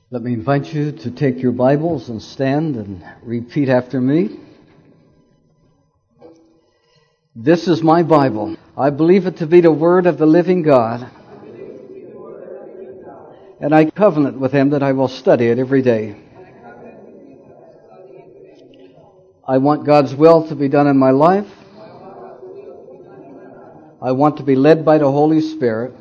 Let me invite you to take your Bibles and stand and repeat after me. This is my Bible. I believe it to be the Word of the living God. And I covenant with Him that I will study it every day. I want God's will to be done in my life. I want to be led by the Holy Spirit.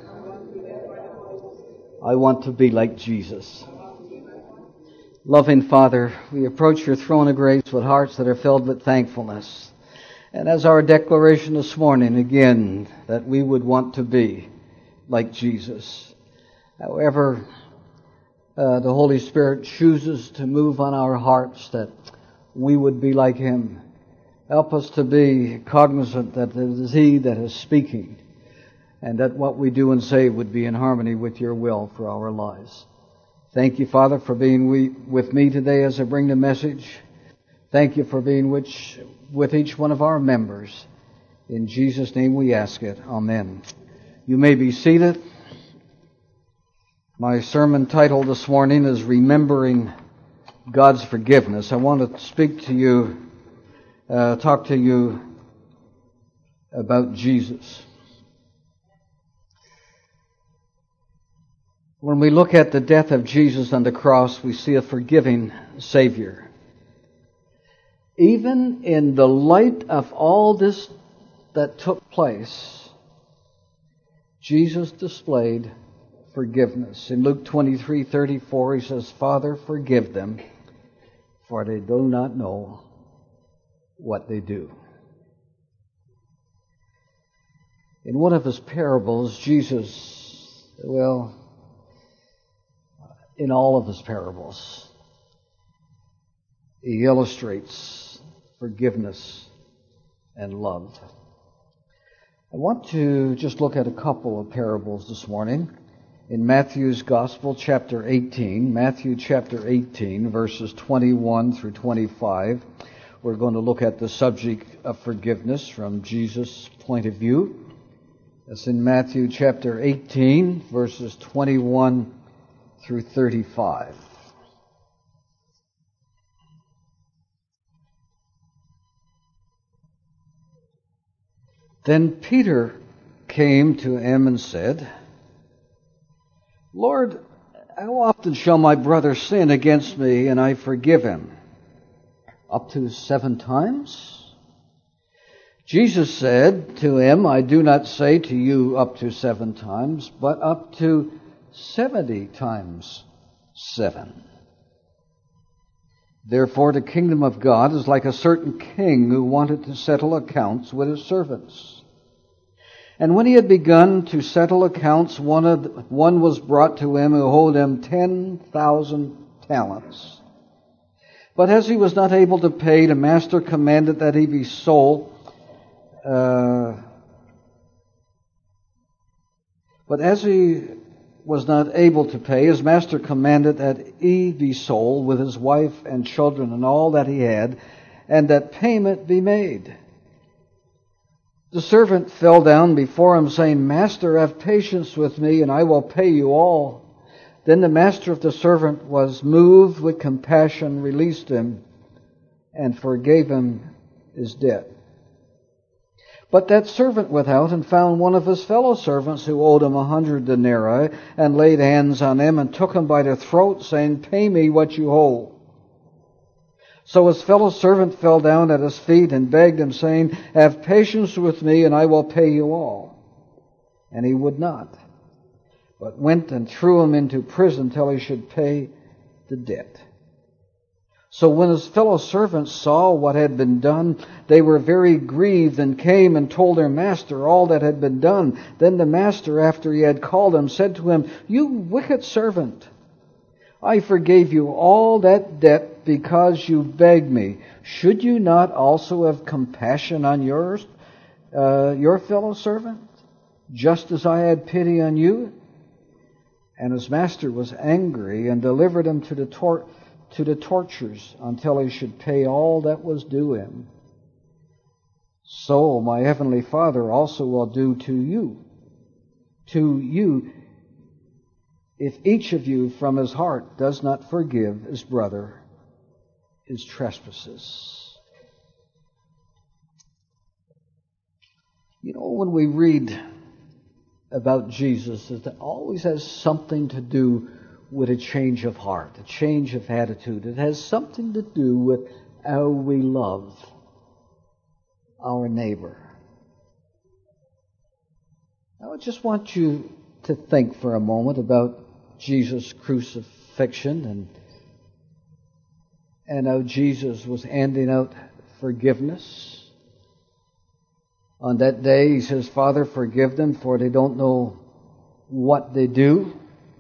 I want to be like Jesus. Loving Father, we approach your throne of grace with hearts that are filled with thankfulness. And as our declaration this morning, again, that we would want to be like Jesus. However, the Holy Spirit chooses to move on our hearts that we would be like Him. Help us to be cognizant that it is He that is speaking, and that what we do and say would be in harmony with your will for our lives. Thank you, Father, for being with me today as I bring the message. Thank you for being with each one of our members. In Jesus' name we ask it. Amen. You may be seated. My sermon title this morning is Remembering God's Forgiveness. I want to speak to you, talk to you about Jesus. When we look at the death of Jesus on the cross, we see a forgiving Savior. Even in the light of all this that took place, Jesus displayed forgiveness. In Luke 23:34, He says, "Father, forgive them, for they do not know what they do." In one of His parables, Jesus, in all of His parables, He illustrates forgiveness and love. I want to just look at a couple of parables this morning. In Matthew's Gospel, chapter 18, Matthew chapter 18, verses 21 through 25, we're going to look at the subject of forgiveness from Jesus' point of view. That's in Matthew chapter 18, verses 21 through 35. Then Peter came to him and said, "Lord, how often shall my brother sin against me and I forgive him? Up to 7 times?" Jesus said to him, "I do not say to you up to 7 times, but up to 70 times 7. Therefore the kingdom of God is like a certain king who wanted to settle accounts with his servants. And when he had begun to settle accounts, one was brought to him who owed him 10,000 talents. But as he was not able to pay, the master commanded that he be sold. But as he was not able to pay, his master commanded that he be sold with his wife and children and all that he had, and that payment be made. The servant fell down before him, saying, 'Master, have patience with me, and I will pay you all.' Then the master of the servant was moved with compassion, released him, and forgave him his debt. But that servant went out and found one of his fellow servants who owed him 100 denarii, and laid hands on him and took him by the throat, saying, 'Pay me what you owe.' So his fellow servant fell down at his feet and begged him, saying, 'Have patience with me, and I will pay you all.' And he would not, but went and threw him into prison till he should pay the debt. So when his fellow servants saw what had been done, they were very grieved, and came and told their master all that had been done. Then the master, after he had called him, said to him, 'You wicked servant, I forgave you all that debt because you begged me. Should you not also have compassion on your fellow servant, just as I had pity on you?' And his master was angry and delivered him to the tortures until he should pay all that was due him. So my heavenly Father also will do to you if each of you from his heart does not forgive his brother his trespasses. You know, when we read about Jesus, it always has something to do with a change of heart, a change of attitude. It has something to do with how we love our neighbor. Now, I just want you to think for a moment about Jesus' crucifixion and how Jesus was handing out forgiveness. On that day, he says, Father, forgive them, for they don't know what they do.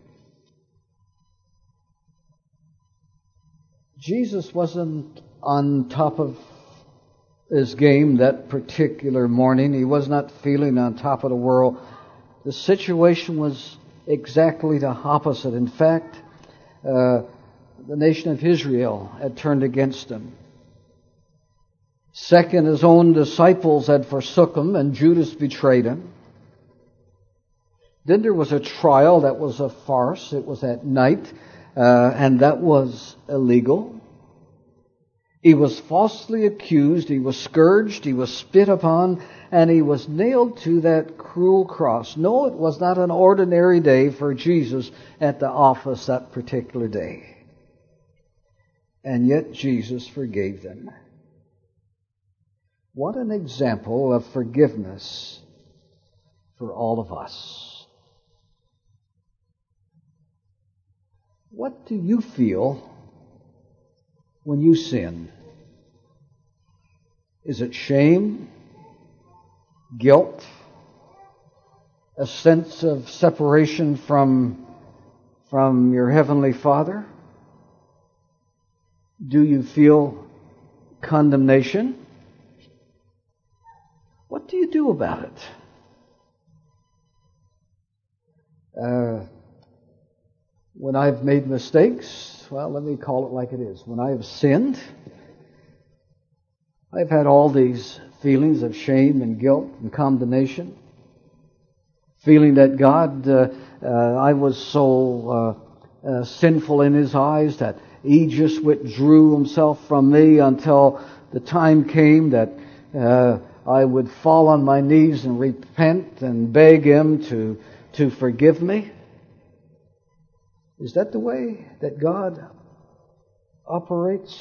Jesus wasn't on top of his game that particular morning. He was not feeling on top of the world. The situation was exactly the opposite. In fact, the nation of Israel had turned against him. Second, his own disciples had forsook him, and Judas betrayed him. Then there was a trial that was a farce. It was at night, and that was illegal. He was falsely accused, he was scourged, he was spit upon, and he was nailed to that cruel cross. No, it was not an ordinary day for Jesus at the office that particular day. And yet Jesus forgave them. What an example of forgiveness for all of us. What do you feel when you sin? Is it shame, guilt, a sense of separation from your Heavenly Father? Do you feel condemnation? What do you do about it? When I've made mistakes, well, let me call it like it is. When I have sinned, I've had all these feelings of shame and guilt and condemnation. Feeling that God, I was so sinful in His eyes that He just withdrew Himself from me until the time came that I would fall on my knees and repent and beg Him to forgive me. Is that the way that God operates?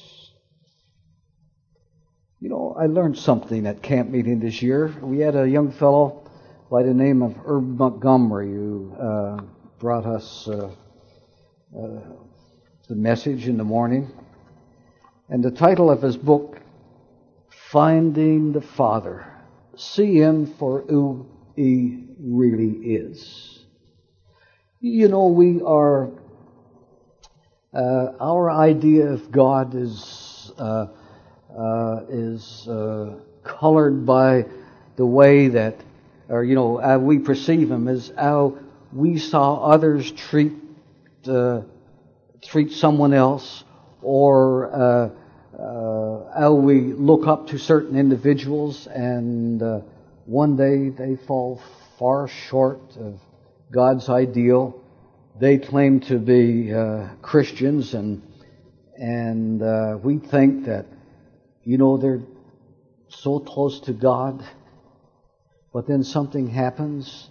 You know, I learned something at camp meeting this year. We had a young fellow by the name of Herb Montgomery who brought us the message in the morning. And the title of his book, Finding the Father. See Him for who He really is. You know, we are, our idea of God is colored by the way that, or you know, we perceive Him as how we saw others treat someone else, or how we look up to certain individuals, and one day they fall far short of God's ideal. They claim to be Christians, and we think that, you know, they're so close to God, but then something happens,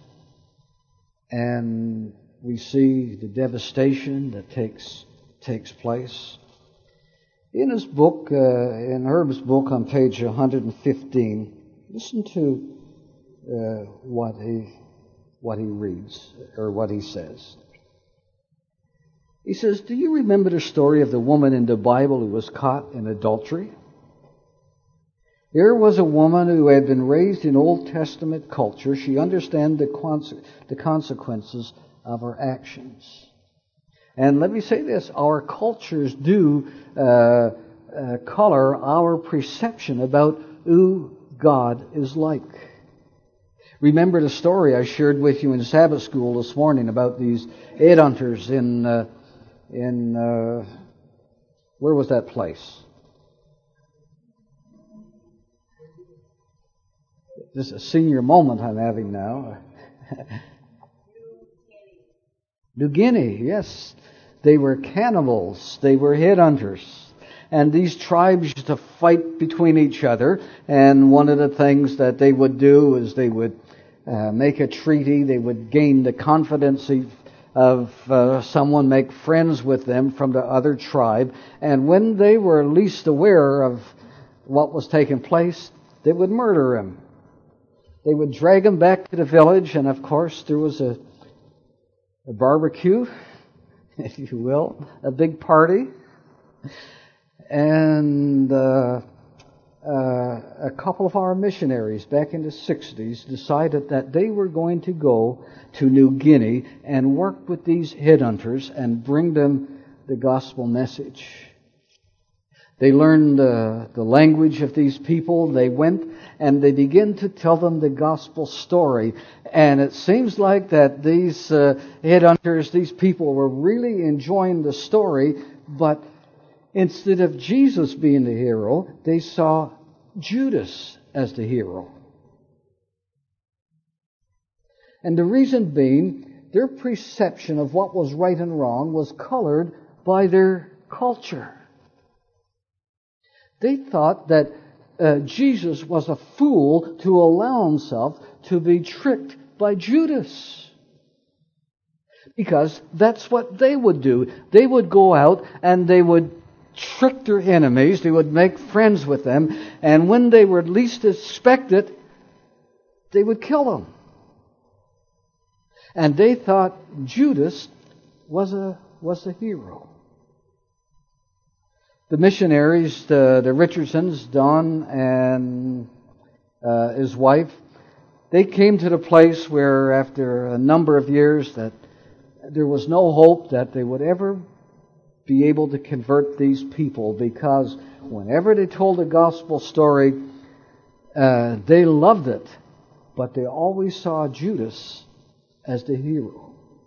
and we see the devastation that takes place. In his book, in Herb's book on page 115, listen to what he reads, or what he says. He says, do you remember the story of the woman in the Bible who was caught in adultery? Here was a woman who had been raised in Old Testament culture. She understood the consequences of her actions. And let me say this, our cultures do color our perception about who God is like. Remember the story I shared with you in Sabbath school this morning about these headhunters in where was that place? This is a senior moment I'm having now. New Guinea, yes, they were cannibals, they were headhunters. And these tribes used to fight between each other, and one of the things that they would do is they would make a treaty, they would gain the confidence of someone, make friends with them from the other tribe, and when they were least aware of what was taking place, they would murder him. They would drag him back to the village, and of course there was a barbecue, if you will, a big party, and a couple of our missionaries back in the 60s decided that they were going to go to New Guinea and work with these headhunters and bring them the gospel message. They learned the language of these people. They went and they began to tell them the gospel story. And it seems like that these headhunters, these people were really enjoying the story, but instead of Jesus being the hero, they saw Judas as the hero. And the reason being, their perception of what was right and wrong was colored by their culture. They thought that Jesus was a fool to allow himself to be tricked by Judas. Because that's what they would do. They would go out and they would trick their enemies. They would make friends with them. And when they were least expected, they would kill them. And they thought Judas was a hero. The missionaries, the Richardsons, Don and his wife, they came to the place where after a number of years that there was no hope that they would ever be able to convert these people, because whenever they told the gospel story, they loved it, but they always saw Judas as the hero.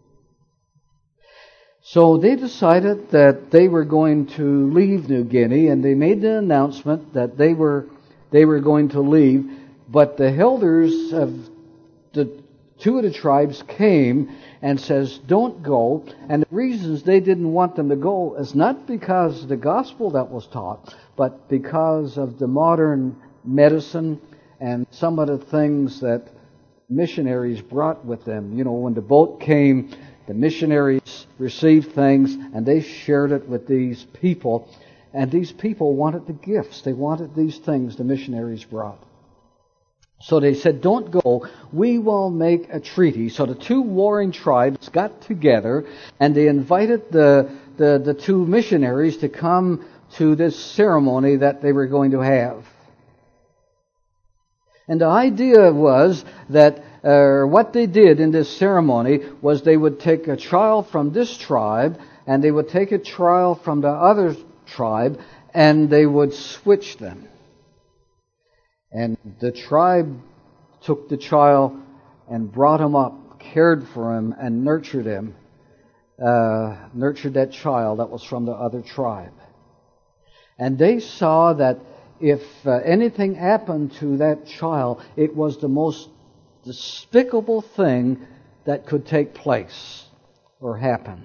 So they decided that they were going to leave New Guinea, and they made the announcement that they were going to leave. But the elders of the two of the tribes came and says, "Don't go." And the reasons they didn't want them to go is not because of the gospel that was taught, but because of the modern medicine and some of the things that missionaries brought with them. You know, when the boat came, the missionaries received things and they shared it with these people. And these people wanted the gifts. They wanted these things the missionaries brought. So they said, "Don't go. We will make a treaty." So the two warring tribes got together and they invited the two missionaries to come to this ceremony that they were going to have. And the idea was that what they did in this ceremony was they would take a child from this tribe and they would take a child from the other tribe and they would switch them. And the tribe took the child and brought him up, cared for him, and nurtured him. Nurtured that child that was from the other tribe. And they saw that if anything happened to that child, it was the most despicable thing that could take place or happen.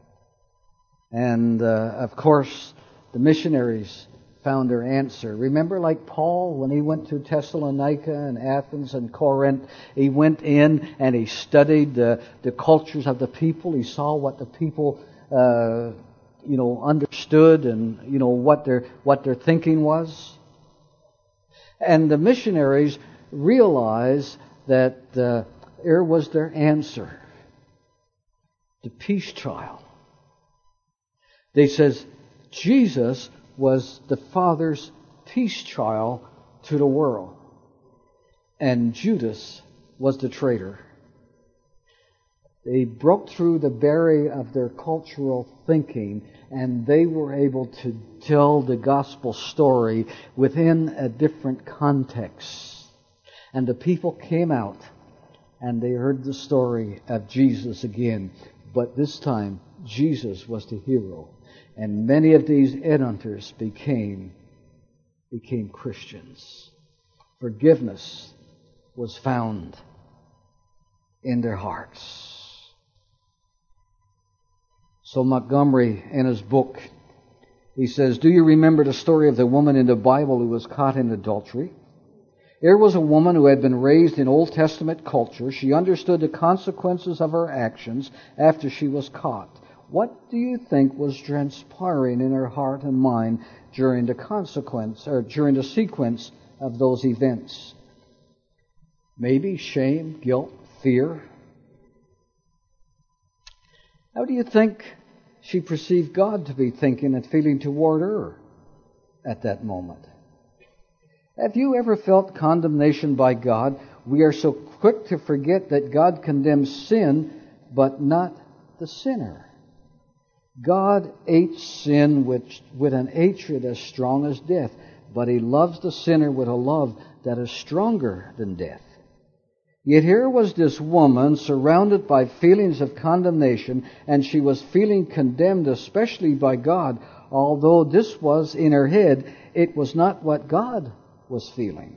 And of course, the missionaries found their answer. Remember, like Paul, when he went to Thessalonica and Athens and Corinth, he went in and he studied the cultures of the people. He saw what the people, understood, and what their thinking was. And the missionaries realized that here was their answer. The peace child. They says Jesus was the Father's peace child to the world. And Judas was the traitor. They broke through the barrier of their cultural thinking, and they were able to tell the gospel story within a different context. And the people came out and they heard the story of Jesus again. But this time, Jesus was the hero. And many of these headhunters became Christians. Forgiveness was found in their hearts. So Montgomery, in his book, he says, "Do you remember the story of the woman in the Bible who was caught in adultery? Here was a woman who had been raised in Old Testament culture. She understood the consequences of her actions after she was caught. What do you think was transpiring in her heart and mind during the sequence of those events? Maybe shame, guilt, fear. How do you think she perceived God to be thinking and feeling toward her at that moment? Have you ever felt condemnation by God? We are so quick to forget that God condemns sin, but not the sinner. God hates sin with an hatred as strong as death, but He loves the sinner with a love that is stronger than death. Yet here was this woman surrounded by feelings of condemnation, and she was feeling condemned especially by God. Although this was in her head, it was not what God was feeling.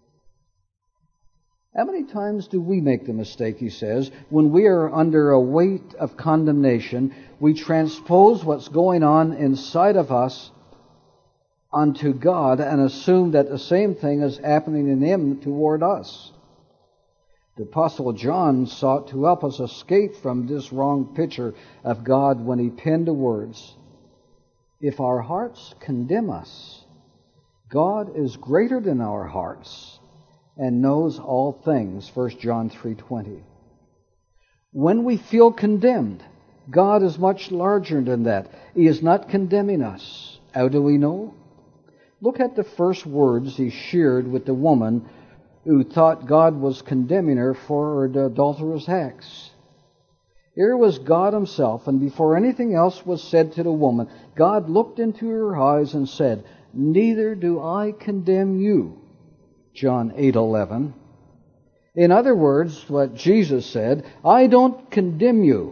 How many times do we make the mistake, he says, when we are under a weight of condemnation, we transpose what's going on inside of us onto God and assume that the same thing is happening in Him toward us. The Apostle John sought to help us escape from this wrong picture of God when he penned the words, "If our hearts condemn us, God is greater than our hearts and knows all things." 1 John 3:20. When we feel condemned, God is much larger than that. He is not condemning us. How do we know? Look at the first words He shared with the woman who thought God was condemning her for her adulterous acts. Here was God Himself, and before anything else was said to the woman, God looked into her eyes and said, "Neither do I condemn you." John 8:11. In other words, what Jesus said, "I don't condemn you."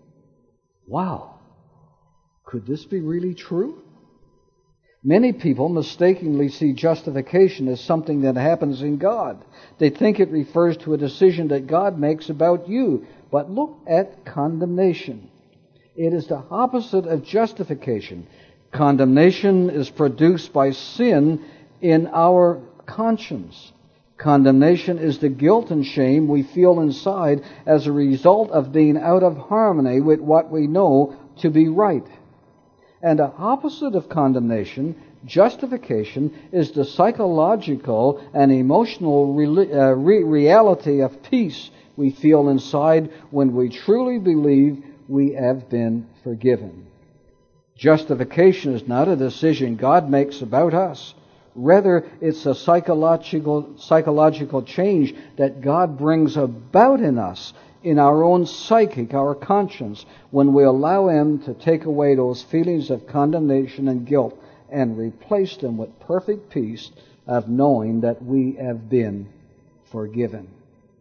Wow. Could this be really true? Many people mistakenly see justification as something that happens in God. They think it refers to a decision that God makes about you. But look at condemnation. It is the opposite of justification. Condemnation is produced by sin in our conscience. Condemnation is the guilt and shame we feel inside as a result of being out of harmony with what we know to be right. And the opposite of condemnation, justification, is the psychological and emotional reality of peace we feel inside when we truly believe we have been forgiven. Justification is not a decision God makes about us. Rather, it's a psychological change that God brings about in us, in our own psychic, our conscience, when we allow Him to take away those feelings of condemnation and guilt and replace them with perfect peace of knowing that we have been forgiven.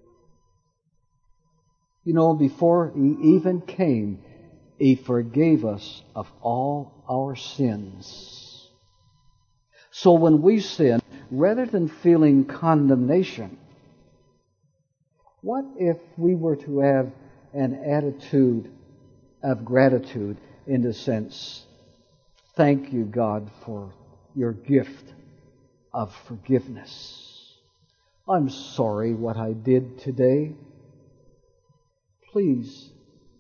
You know, before He even came, He forgave us of all our sins. So when we sin, rather than feeling condemnation, what if we were to have an attitude of gratitude in the sense, "Thank you, God, for your gift of forgiveness. I'm sorry what I did today. Please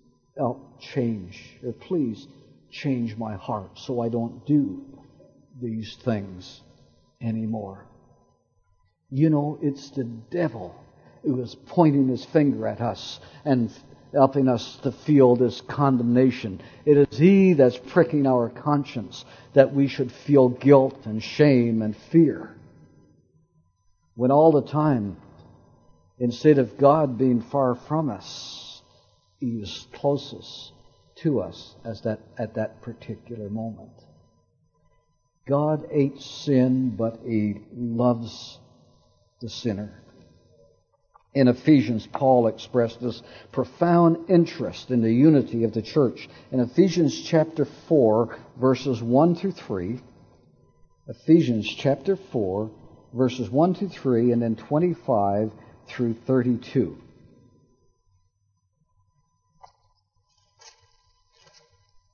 please change my heart so I don't do these things anymore." You know, it's the devil who is pointing his finger at us and helping us to feel this condemnation. It is he that's pricking our conscience that we should feel guilt and shame and fear. When all the time, instead of God being far from us, He is closest to us at that particular moment. God hates sin, but He loves the sinner. In Ephesians, Paul expressed this profound interest in the unity of the church. In Ephesians chapter 4, verses 1 through 3, Ephesians chapter 4, verses 1 through 3, and then 25 through 32.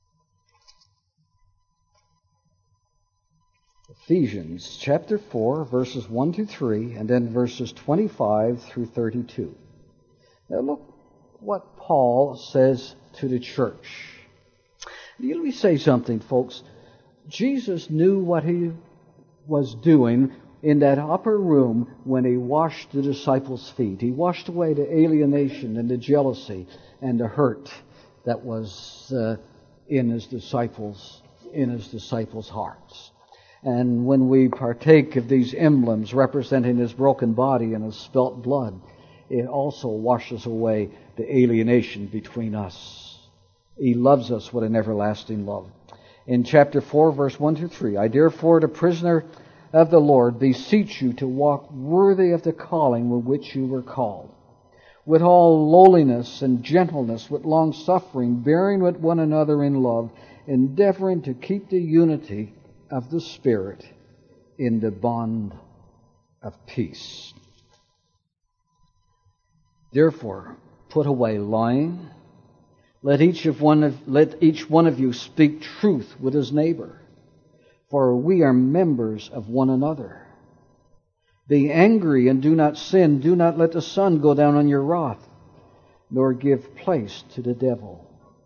Ephesians chapter 4, verses 1 to 3, and then verses 25 through 32. Now look what Paul says to the church. Let me say something, folks. Jesus knew what he was doing in that upper room when he washed the disciples' feet. He washed away the alienation and the jealousy and the hurt that was in his disciples' hearts. And when we partake of these emblems representing his broken body and his spilt blood, it also washes away the alienation between us. He loves us with an everlasting love. In chapter 4, verse 1 to 3, I therefore, the prisoner of the Lord, beseech you to walk worthy of the calling with which you were called, with all lowliness and gentleness, with long suffering, bearing with one another in love, endeavoring to keep the unity of the Spirit in the bond of peace. Therefore, put away lying. Let each one of you speak truth with his neighbor, for we are members of one another. Be angry and do not sin. Do not let the sun go down on your wrath, nor give place to the devil.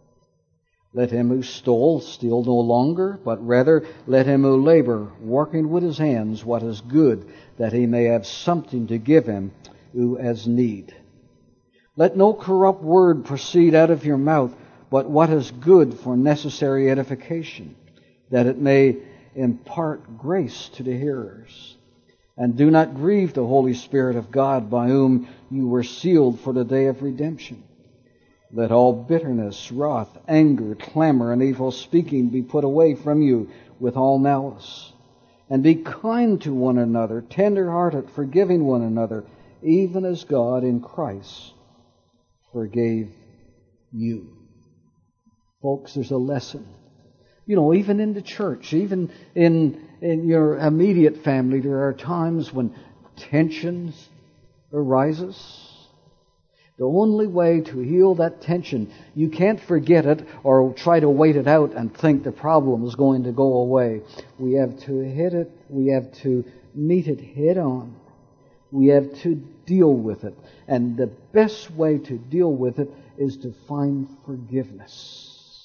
Let him who stole steal no longer, but rather let him who labor, working with his hands what is good, that he may have something to give him who has need. Let no corrupt word proceed out of your mouth, but what is good for necessary edification, that it may impart grace to the hearers. And do not grieve the Holy Spirit of God, by whom you were sealed for the day of redemption. Let all bitterness, wrath, anger, clamor, and evil speaking be put away from you with all malice. And be kind to one another, tender-hearted, forgiving one another, even as God in Christ forgave you. Folks, there's a lesson. Even in the church, even in your immediate family, there are times when tensions arises. The only way to heal that tension, you can't forget it or try to wait it out and think the problem is going to go away. We have to hit it. We have to meet it head on. We have to deal with it. And the best way to deal with it is to find forgiveness.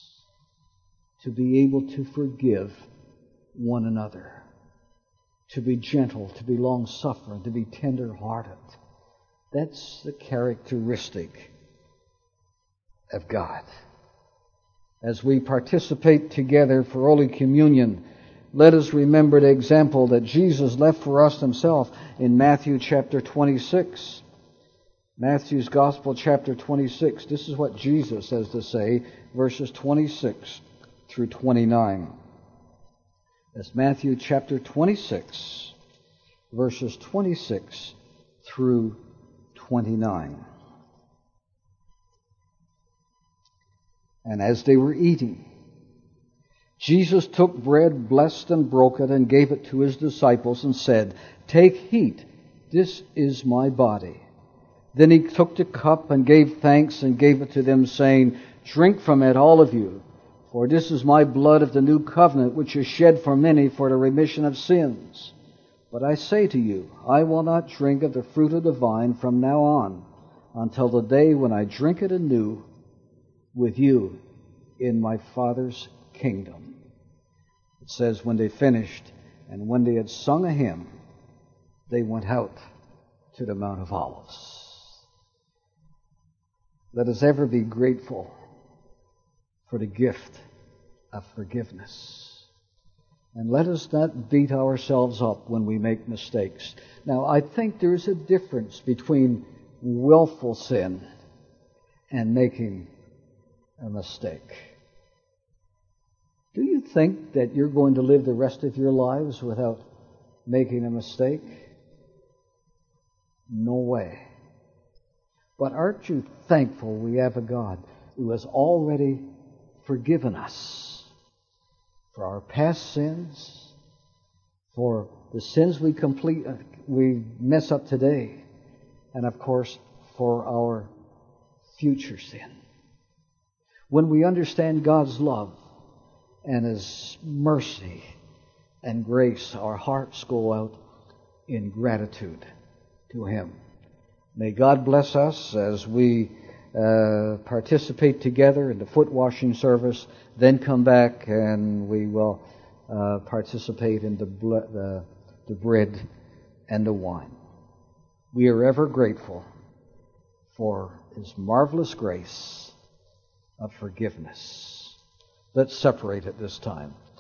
To be able to forgive one another. To be gentle, to be long-suffering, to be tender-hearted. That's the characteristic of God. As we participate together for Holy Communion, let us remember the example that Jesus left for us himself in Matthew chapter 26. Matthew's Gospel chapter 26. This is what Jesus has to say, verses 26 through 29. That's Matthew chapter 26, verses 26 through 29. And as they were eating, Jesus took bread, blessed and broke it, and gave it to his disciples and said, "Take, eat, this is my body." Then he took the cup and gave thanks and gave it to them, saying, "Drink from it, all of you, for this is my blood of the new covenant, which is shed for many for the remission of sins. But I say to you, I will not drink of the fruit of the vine from now on, until the day when I drink it anew with you in my Father's kingdom." It says, when they finished, and when they had sung a hymn, they went out to the Mount of Olives. Let us ever be grateful for the gift of forgiveness. And let us not beat ourselves up when we make mistakes. Now, I think there's a difference between willful sin and making a mistake. Do you think that you're going to live the rest of your lives without making a mistake? No way. But aren't you thankful we have a God who has already forgiven us for our past sins, for the sins we mess up today, and of course for our future sin. When we understand God's love and His mercy and grace, our hearts go out in gratitude to Him. May God bless us as we participate together in the foot washing service, then come back and we will participate in the bread and the wine. We are ever grateful for His marvelous grace of forgiveness. Let's separate at this time.